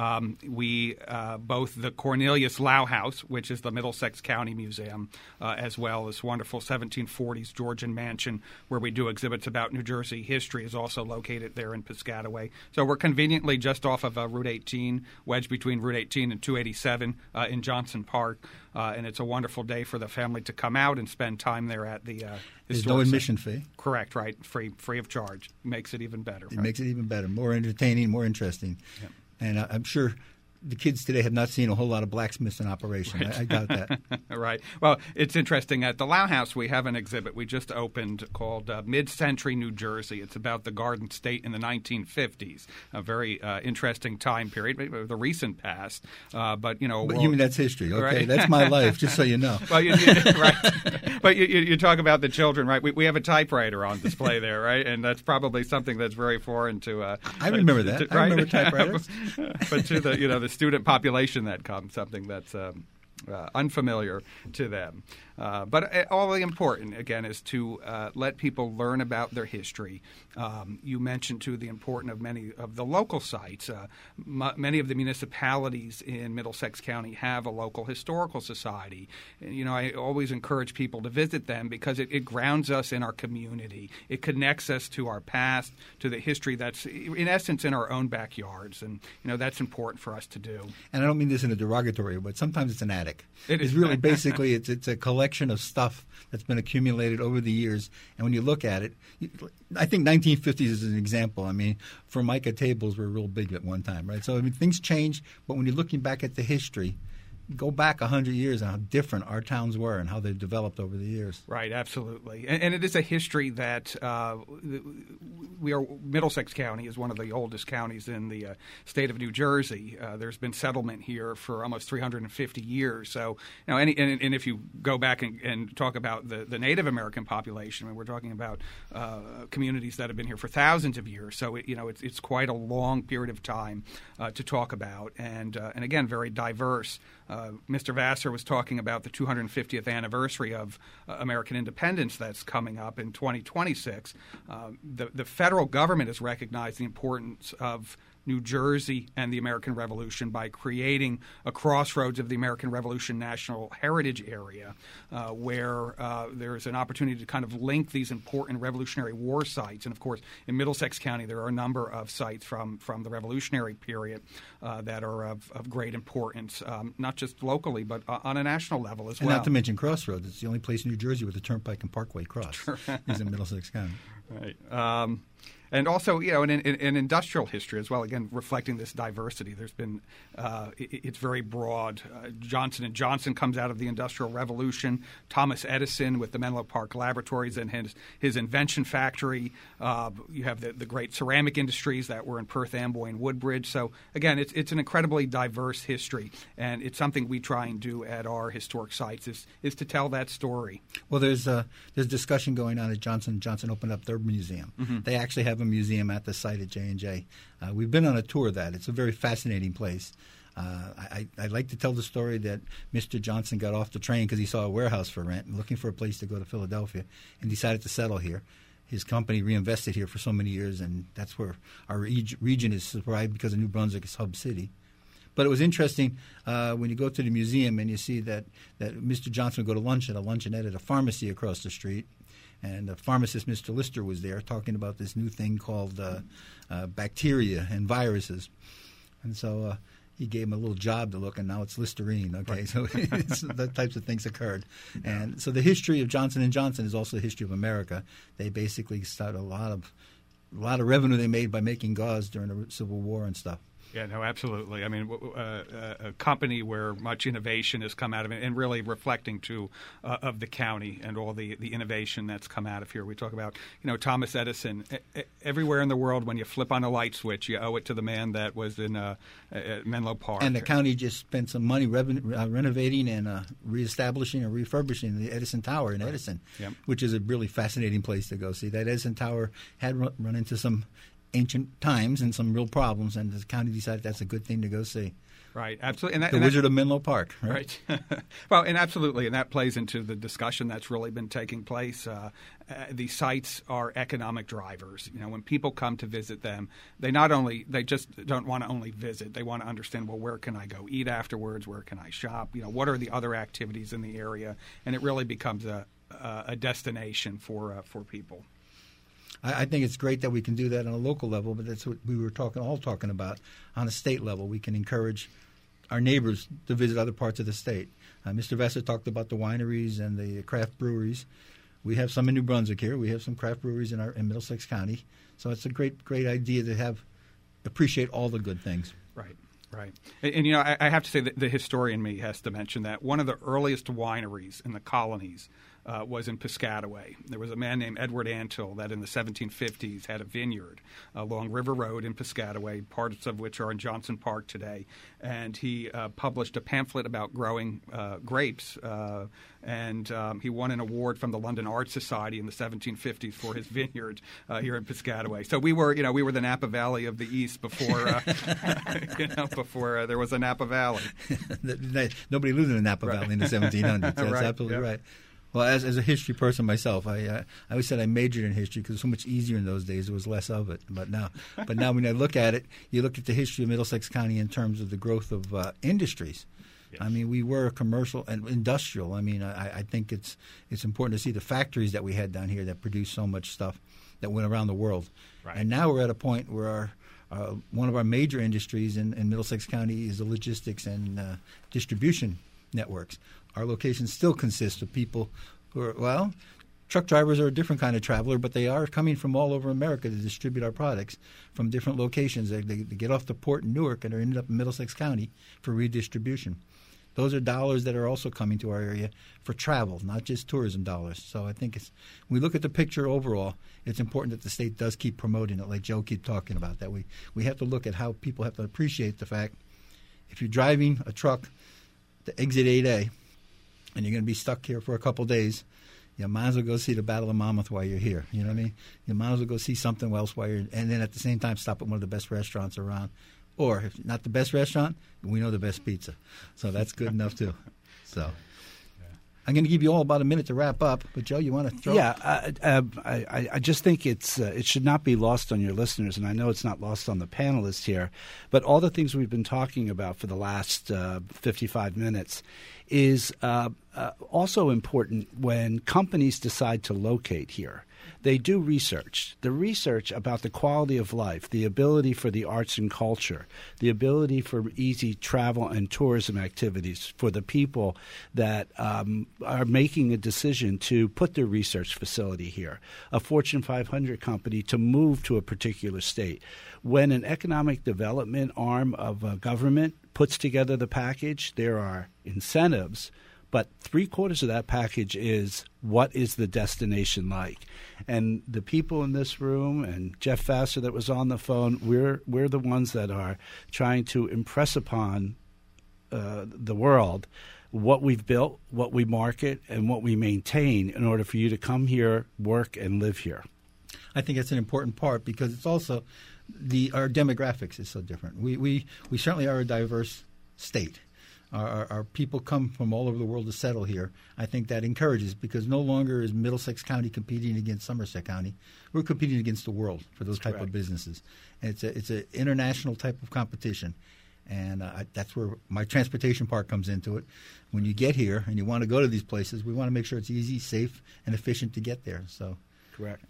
We both the Cornelius Lau House, which is the Middlesex County Museum, as well as wonderful 1740s Georgian mansion where we do exhibits about New Jersey history, is also located there in Piscataway. So we're conveniently just off of Route 18, wedged between Route 18 and 287 in Johnson Park. And it's a wonderful day for the family to come out and spend time there at the There's no admission fee. Correct, right. Free of charge. Makes it even better. It makes it even better. More entertaining, more interesting. Yep. And I'm sure the kids today have not seen a whole lot of blacksmiths in operation. Right. I doubt that. Right. Well, it's interesting. At the Lau House, we have an exhibit we just opened called Mid-Century New Jersey. It's about the Garden State in the 1950s, a very interesting time period, the recent past. But you mean that's history. Okay, right? That's my life, just so you know. Well, right. But you talk about the children, right? We have a typewriter on display there, right? And that's probably something that's very foreign to I remember that. I remember typewriters. But to the student population that comes, something that's unfamiliar to them. But all the important, again, is to let people learn about their history. You mentioned, too, the importance of many of the local sites. Many of the municipalities in Middlesex County have a local historical society. And, I always encourage people to visit them because it grounds us in our community. It connects us to our past, to the history that's, in essence, in our own backyards. And, that's important for us to do. And I don't mean this in a derogatory way, but sometimes it's an attic. It's really basically it's a collection of stuff that's been accumulated over the years. And when you look at it, I think 1950s is an example. I mean, Formica tables were real big at one time, right? So things change, but when you're looking back at the history, go back 100 years and how different our towns were and how they've developed over the years. Right, absolutely. And it is a history that Middlesex County is one of the oldest counties in the state of New Jersey. There's been settlement here for almost 350 years. So, and if you go back and talk about the Native American population, we're talking about communities that have been here for thousands of years. So, it's quite a long period of time to talk about, and again, very diverse. Mr. Vassar was talking about the 250th anniversary of American independence that's coming up in 2026. The federal government has recognized the importance of New Jersey and the American Revolution by creating a crossroads of the American Revolution National Heritage Area where there's an opportunity to kind of link these important Revolutionary War sites. And, of course, in Middlesex County there are a number of sites from the Revolutionary period that are of great importance, not just locally but on a national level as well. And not to mention Crossroads. It's the only place in New Jersey where the Turnpike and Parkway cross is in Middlesex County. Right. And also, in industrial history as well, again, reflecting this diversity. There's been it's very broad. Johnson & Johnson comes out of the Industrial Revolution. Thomas Edison with the Menlo Park Laboratories and his invention factory. You have the great ceramic industries that were in Perth Amboy and Woodbridge. So, again, it's an incredibly diverse history, and it's something we try and do at our historic sites is to tell that story. Well, there's discussion going on at Johnson & Johnson opened up their museum. Mm-hmm. They actually have a museum at the site at J&J. We've been on a tour of that. It's a very fascinating place. I like to tell the story that Mr. Johnson got off the train because he saw a warehouse for rent and looking for a place to go to Philadelphia and decided to settle here. His company reinvested here for so many years, and that's where our region is survived because of New Brunswick is hub city. But it was interesting when you go to the museum and you see that Mr. Johnson would go to lunch at a luncheonette at a pharmacy across the street. And the pharmacist, Mr. Lister, was there talking about this new thing called bacteria and viruses. And so he gave him a little job to look, and now it's Listerine. Okay, right. So that types of things occurred. And so the history of Johnson & Johnson is also the history of America. They basically started a lot of revenue they made by making gauze during the Civil War and stuff. Yeah, no, absolutely. I mean, a company where much innovation has come out of it, and really reflecting of the county and all the innovation that's come out of here. We talk about, Thomas Edison. Everywhere in the world, when you flip on a light switch, you owe it to the man that was in Menlo Park. And the county just spent some money renovating and reestablishing and refurbishing the Edison Tower in Edison, yep. Which is a really fascinating place to go see. That Edison Tower had run into some ancient times and some real problems, and the county decided that's a good thing to go see. Right, absolutely. The Wizard of Menlo Park, right? Well, and absolutely, and that plays into the discussion that's really been taking place. These sites are economic drivers. When people come to visit them, they just don't want to only visit. They want to understand, well, where can I go eat afterwards? Where can I shop? What are the other activities in the area? And it really becomes a destination for people. I think it's great that we can do that on a local level, but that's what we were all talking about. On a state level, we can encourage our neighbors to visit other parts of the state. Mr. Vassar talked about the wineries and the craft breweries. We have some in New Brunswick here. We have some craft breweries in Middlesex County. So it's a great idea to appreciate all the good things. Right. And I have to say that the historian me has to mention that one of the earliest wineries in the colonies was in Piscataway. There was a man named Edward Antill that in the 1750s had a vineyard along River Road in Piscataway, parts of which are in Johnson Park today. And he published a pamphlet about growing grapes, and he won an award from the London Art Society in the 1750s for his vineyard here in Piscataway. So we were the Napa Valley of the East before, before there was a Napa Valley. Nobody lived in the Napa Valley in the 1700s. That's right. Absolutely right. Well, as a history person myself, I always said I majored in history because it was so much easier in those days. There was less of it. But now when I look at it, you look at the history of Middlesex County in terms of the growth of industries. Yes. I mean, we were commercial and industrial. I mean, I think it's important to see the factories that we had down here that produced so much stuff that went around the world. Right. And now we're at a point where one of our major industries in Middlesex County is the logistics and distribution networks. Our locations still consist of people who are, truck drivers are a different kind of traveler, but they are coming from all over America to distribute our products from different locations. They get off the port in Newark and are ended up in Middlesex County for redistribution. Those are dollars that are also coming to our area for travel, not just tourism dollars. So I think when we look at the picture overall, it's important that the state does keep promoting it, like Joe keep talking about, that we have to look at how people have to appreciate the fact if you're driving a truck to exit 8A and you're going to be stuck here for a couple days, you might as well go see the Battle of Monmouth while you're here. You know what I mean? You might as well go see something else and then at the same time stop at one of the best restaurants around. Or if not the best restaurant, we know the best pizza. So that's good enough too. So I'm going to give you all about a minute to wrap up. But Joe, you want to throw? Yeah, I just think it should not be lost on your listeners, and I know it's not lost on the panelists here. But all the things we've been talking about for the last 55 minutes is also important when companies decide to locate here. They do research. The research about the quality of life, the ability for the arts and culture, the ability for easy travel and tourism activities for the people that are making a decision to put their research facility here, a Fortune 500 company to move to a particular state. When an economic development arm of a government puts together the package, there are incentives, but 3/4 of that package is what is the destination like. And the people in this room and Jeff Vassar that was on the phone, we're the ones that are trying to impress upon the world what we've built, what we market, and what we maintain in order for you to come here, work, and live here. I think that's an important part because it's also our demographics is so different. We certainly are a diverse state. Our people come from all over the world to settle here. I think that encourages because no longer is Middlesex County competing against Somerset County. We're competing against the world for those type of businesses. And it's an international type of competition. And that's where my transportation part comes into it. When you get here and you want to go to these places, we want to make sure it's easy, safe, and efficient to get there. So, correct.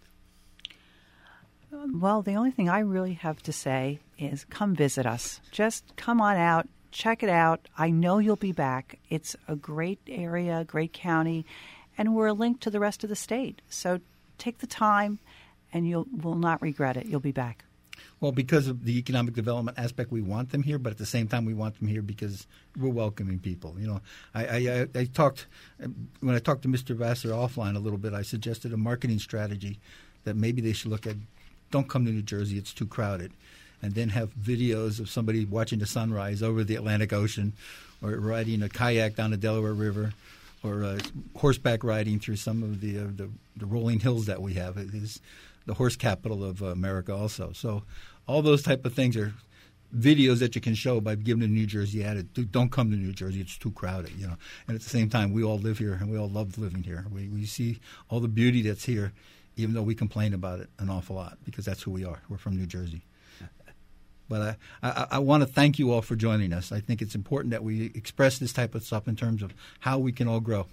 Well, the only thing I really have to say is come visit us. Just come on out. Check it out. I know you'll be back. It's a great area, great county, and we're linked to the rest of the state. So take the time, and you will not regret it. You'll be back. Well, because of the economic development aspect, we want them here, but at the same time, we want them here because we're welcoming people. You know, I talked when I talked to Mr. Vassar offline a little bit. I suggested a marketing strategy that maybe they should look at. Don't come to New Jersey; it's too crowded. And then have videos of somebody watching the sunrise over the Atlantic Ocean or riding a kayak down the Delaware River or horseback riding through some of the rolling hills that we have. the horse capital of America also. So all those type of things are videos that you can show by giving the New Jersey attitude. Don't come to New Jersey; it's too crowded, And at the same time, we all live here and we all love living here. We see all the beauty that's here, even though we complain about it an awful lot because that's who we are. We're from New Jersey. But I want to thank you all for joining us. I think it's important that we express this type of stuff in terms of how we can all grow.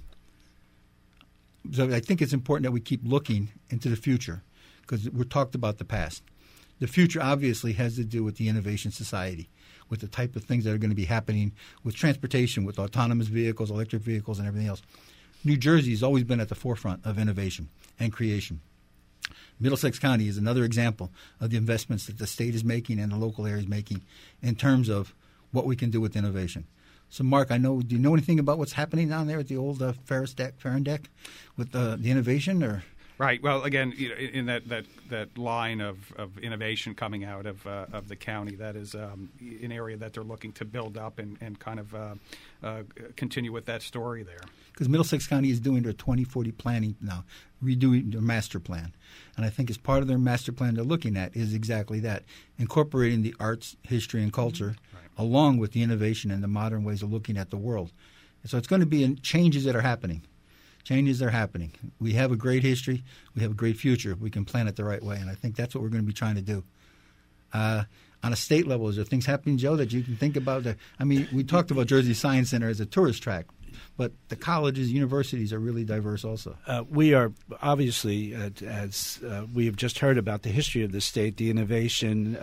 So I think it's important that we keep looking into the future because we're talked about the past. The future obviously has to do with the innovation society, with the type of things that are going to be happening with transportation, with autonomous vehicles, electric vehicles, and everything else. New Jersey has always been at the forefront of innovation and creation. Middlesex County is another example of the investments that the state is making and the local area is making in terms of what we can do with innovation. So, Mark, do you know anything about what's happening down there at the old Farron Deck with the innovation? Or Right. Well, again, in that line of innovation coming out of the county, that is an area that they're looking to build up and kind of continue with that story there. Because Middlesex County is doing their 2040 planning now, redoing their master plan. And I think as part of their master plan they're looking at is exactly that, incorporating the arts, history, and culture along with the innovation and the modern ways of looking at the world. And so it's going to be changes that are happening. Changes are happening. We have a great history. We have a great future. We can plan it the right way, and I think that's what we're going to be trying to do. On a state level, is there things happening, Joe, that you can think about? We talked about Jersey Science Center as a tourist track, but the colleges, universities are really diverse also. We are obviously, as we have just heard about the history of the state, the innovation,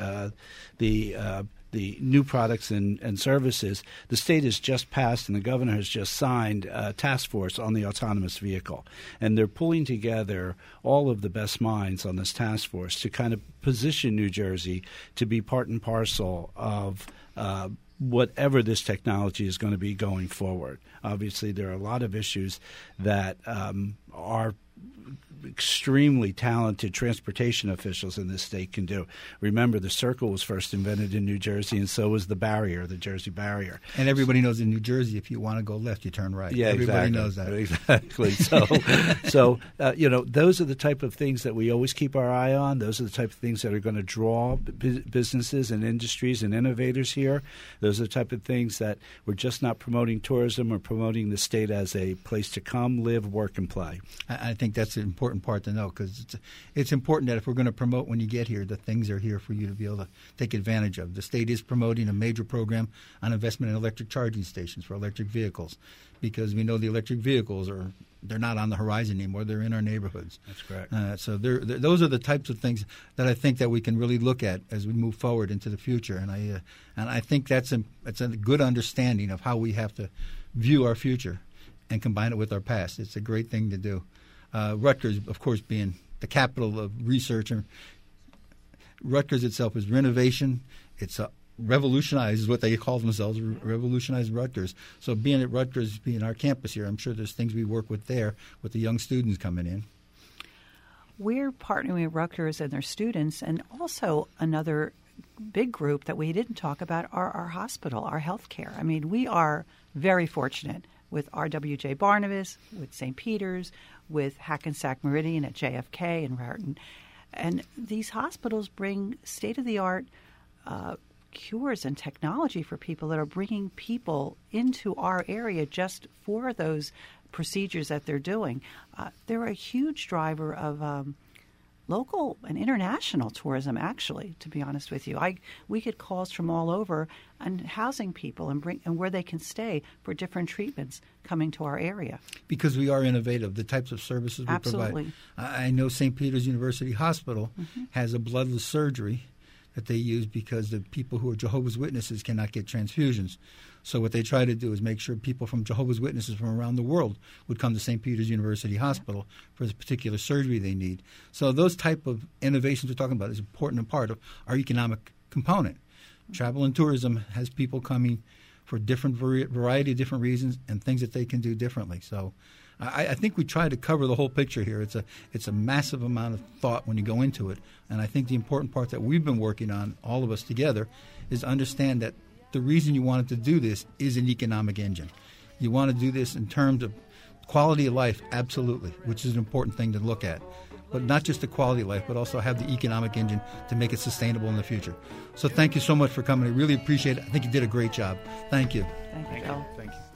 the new products and services. The state has just passed and the governor has just signed a task force on the autonomous vehicle. And they're pulling together all of the best minds on this task force to kind of position New Jersey to be part and parcel of whatever this technology is going to be going forward. Obviously, there are a lot of issues that are extremely talented transportation officials in this state can do. Remember, the circle was first invented in New Jersey, and so was the barrier, the Jersey barrier. And everybody knows in New Jersey, if you want to go left, you turn right. Yeah, everybody exactly. knows that. Exactly. So those are the type of things that we always keep our eye on. Those are the type of things that are going to draw businesses and industries and innovators here. Those are the type of things that we're just not promoting tourism or promoting the state as a place to come, live, work, and play. I think that's an important part to know because it's important that if we're going to promote when you get here, the things are here for you to be able to take advantage of. The state is promoting a major program on investment in electric charging stations for electric vehicles because we know the electric vehicles they're not on the horizon anymore. They're in our neighborhoods. That's correct. So those are the types of things that I think that we can really look at as we move forward into the future. And I think that's a good understanding of how we have to view our future and combine it with our past. It's a great thing to do. Rutgers, of course, being the capital of research. Rutgers itself is renovation. It's revolutionized is what they call themselves, revolutionized Rutgers. So being at Rutgers, being our campus here, I'm sure there's things we work with there with the young students coming in. We're partnering with Rutgers and their students, and also another big group that we didn't talk about are our hospital, our health care. I mean, we are very fortunate with RWJ Barnabas, with St. Peter's, with Hackensack Meridian at JFK and Raritan. And these hospitals bring state-of-the-art cures and technology for people that are bringing people into our area just for those procedures that they're doing. They're a huge driver of local and international tourism, actually, to be honest with you. We get calls from all over and housing people and where they can stay for different treatments coming to our area. Because we are innovative, the types of services we Absolutely. provide. I know St. Peter's University Hospital has a bloodless surgery that they use because the people who are Jehovah's Witnesses cannot get transfusions. So what they try to do is make sure people from Jehovah's Witnesses from around the world would come to St. Peter's University Hospital for the particular surgery they need. So those type of innovations we're talking about is an important part of our economic component. Travel and tourism has people coming for different variety of different reasons and things that they can do differently. So I think we try to cover the whole picture here. It's a massive amount of thought when you go into it. And I think the important part that we've been working on, all of us together, is to understand that the reason you wanted to do this is an economic engine. You want to do this in terms of quality of life, absolutely, which is an important thing to look at. but not just the quality of life, but also have the economic engine to make it sustainable in the future. So thank you so much for coming. I really appreciate it. I think you did a great job. Thank you. Thank you, Bill. Thank you.